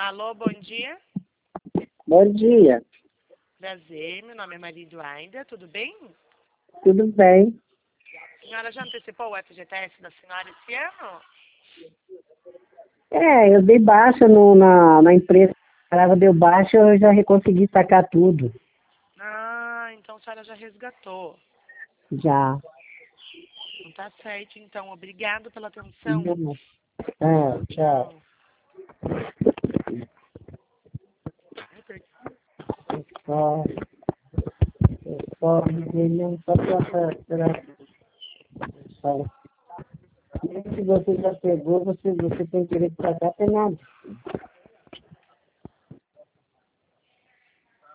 Alô, bom dia. Bom dia, Prazer, meu nome é Maria Eduarda, tudo bem? tudo bem? A senhora já antecipou o FGTS da senhora esse ano? Eu dei baixa na empresa, ela deu baixa, eu já consegui sacar tudo, Ah, então a senhora já resgatou. já. Não tá certo, então. Obrigado pela atenção. Tchau. Tchau. Só, só dizer mesmo, só pra só. Mesmo se você já pegou, você tem direito de sacar, tem nada.